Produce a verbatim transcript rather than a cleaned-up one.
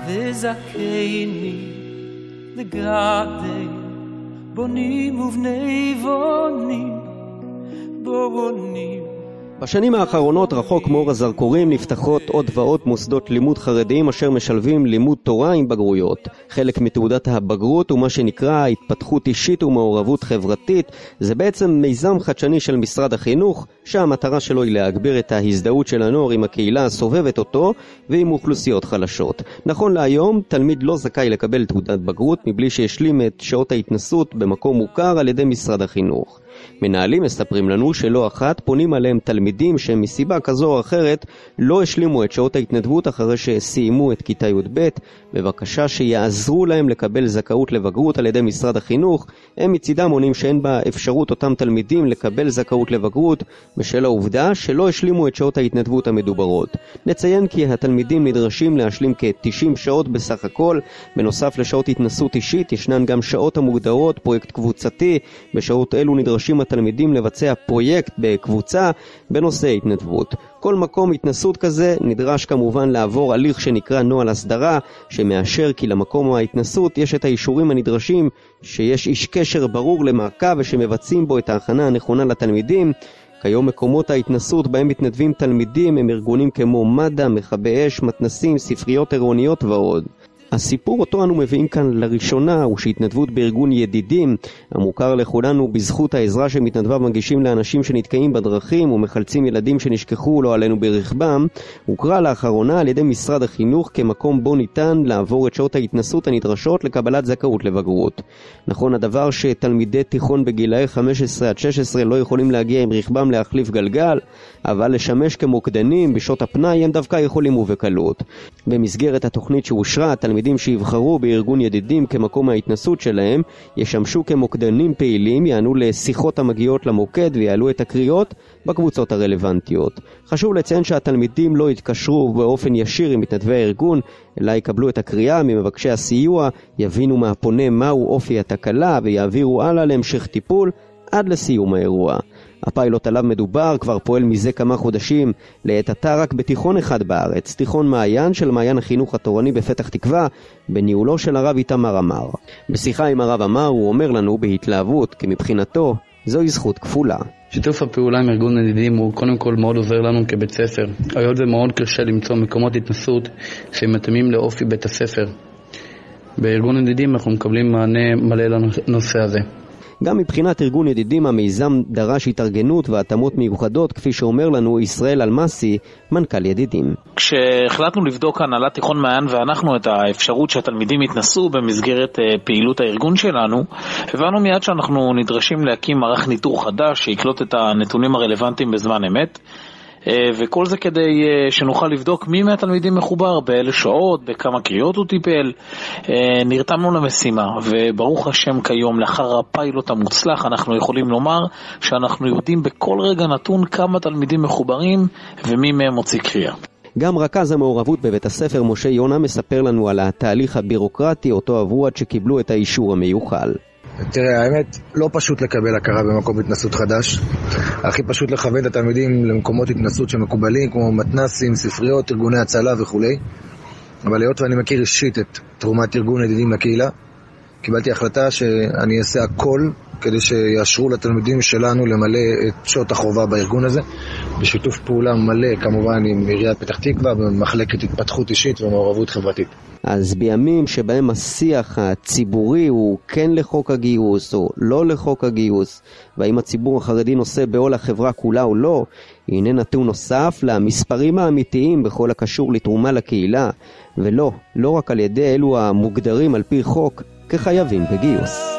וזכני לגדי בונים ובני בונים בונים. בשנים האחרונות רחוק מאור הזרקורים נפתחות עוד ועוד מוסדות לימוד חרדיים אשר משלבים לימוד תורה עם בגרויות. חלק מתעודת הבגרות הוא מה שנקרא התפתחות אישית ומעורבות חברתית. זה בעצם מיזם חדשני של משרד החינוך שהמטרה שלו היא להגביר את ההזדהות של הנוער עם הקהילה הסובבת אותו ועם אוכלוסיות חלשות. נכון להיום תלמיד לא זכאי לקבל תעודת בגרות מבלי שישלים את שעות ההתנסות במקום מוכר על ידי משרד החינוך. מנהלים מספרים לנו שלא אחת פונים עליהם תלמידים שהם מסיבה כזו או אחרת לא השלימו את שעות ההתנדבות אחרי שסיימו את כיתה י' ב'. בבקשה שיעזרו להם לקבל זכאות לבגרות על ידי משרד החינוך. הם מצידם עונים שאין בה אפשרות אותם תלמידים לקבל זכאות לבגרות בשל העובדה שלא השלימו את שעות ההתנדבות המדוברות. נציין כי התלמידים נדרשים להשלים כ-תשעים שעות בסך הכל. בנוסף לשעות התנסות אישית ישנן גם שעות המוגדרות פרויקט קבוצתי. בשעות אלו נדרשים התלמידים לבצע פרויקט בקבוצה בנושא התנדבות. כל מקום התנסות כזה נדרש כמובן לעבור הליך שנקרא נוהל הסדרה, שמאשר כי למקום ההתנסות יש את האישורים הנדרשים, שיש איש קשר ברור למעקב ושמבצעים בו את ההכנה הנכונה לתלמידים. כיום מקומות ההתנסות בהם מתנדבים תלמידים הם ארגונים כמו מד"א, מכבי אש, מתנסים, ספריות עירוניות ועוד. הסיפור אותו אנו מביאים כאן לראשונה הוא שהתנדבות בארגון ידידים, המוכר לכולנו בזכות העזרה שמתנדביו מגישים לאנשים שנתקעים בדרכים ומחלצים ילדים שנשכחו לא עלינו ברכבם, הוכרה לאחרונה על ידי משרד החינוך כמקום בו ניתן לעבור את שעות ההתנסות הנדרשות לקבלת זכאות לבגרות. נכון הדבר שתלמידי תיכון בגילאי חמש עשרה עד שש עשרה לא יכולים להגיע עם רכבם להחליף גלגל, אבל לשמש כמוקדנים בשעות הפנאי הם דווקא יכולים ובקלות. במסגרת התוכנית שאושרה, התלמידים שיבחרו בארגון ידידים כמקום ההתנסות שלהם ישמשו כמוקדנים פעילים, יענו לשיחות המגיעות למוקד ויעלו את הקריאות בקבוצות הרלוונטיות. חשוב לציין שהתלמידים לא יתקשרו באופן ישיר עם מתנדבי הארגון, אלא יקבלו את הקריאה ממבקשי הסיוע, יבינו מהפונה מהו אופי התקלה ויעבירו הלאה להמשך טיפול עד לסיום האירוע. הפיילוט עליו מדובר כבר פועל מזה כמה חודשים, לעת עתה רק בתיכון אחד בארץ, תיכון מעיין של מעיין החינוך התורני בפתח תקווה, בניהולו של הרב איתמר עמר. בשיחה עם הרב עמר הוא אומר לנו בהתלהבות כי מבחינתו זוהי זכות כפולה. שיתוף הפעולה עם ארגון ידידים הוא קודם כל מאוד עוזר לנו כבית ספר. היות ומאוד קשה למצוא מקומות התנסות שמתאימים לאופי בית הספר. בארגון ידידים אנחנו מקבלים מענה מלא לנושא הזה. גם מבחינת ארגון ידידים המיזם דרש התארגנות והתאמות מיוחדות, כפי שאומר לנו ישראל אלמסי, מנכ"ל ידידים. כשהחלטנו לבדוק הנהלת תיכון מעיין ואנחנו את האפשרות שהתלמידים יתנסו במסגרת פעילות הארגון שלנו, הבנו מיד שאנחנו נדרשים להקים מערך ניטור חדש שיקלוט את הנתונים הרלוונטיים בזמן אמת, וכל זה כדי שנוכל לבדוק מי מהתלמידים מחובר, באלה שעות, בכמה קריאות הוא טיפל. נרתמנו למשימה, וברוך השם כיום לאחר הפיילוט המוצלח אנחנו יכולים לומר שאנחנו יודעים בכל רגע נתון כמה תלמידים מחוברים ומי מהם מוציא קריאה. גם רכז המעורבות בבית הספר משה יונה מספר לנו על התהליך הבירוקרטי אותו עברו עד שקיבלו את האישור המיוחל. תראה, האמת, לא פשוט לקבל הכרה במקום התנסות חדש. הכי פשוט לכוון את התלמידים למקומות התנסות שמקובלים, כמו מתנסים, ספריות, ארגוני הצלה וכו'. אבל היות ואני מכיר אישית את תרומת ארגון ידידים לקהילה, קיבלתי החלטה שאני אעשה הכל כדי שיאשרו לתלמידים שלנו למלא את שעות החובה בארגון הזה, בשיתוף פעולה מלא כמובן עם עיריית פתח תקווה במחלקת התפתחות אישית ומעורבות חברתית. אז בימים שבהם השיח הציבורי הוא כן לחוק הגיוס או לא לחוק הגיוס, והאם הציבור החרדי נושא בעול החברה כולה או לא, הנה נתון נוסף למספרים האמיתיים בכל הקשור לתרומה לקהילה, ולא, לא רק על ידי אלו המוגדרים על פי חוק כחייבים בגיוס.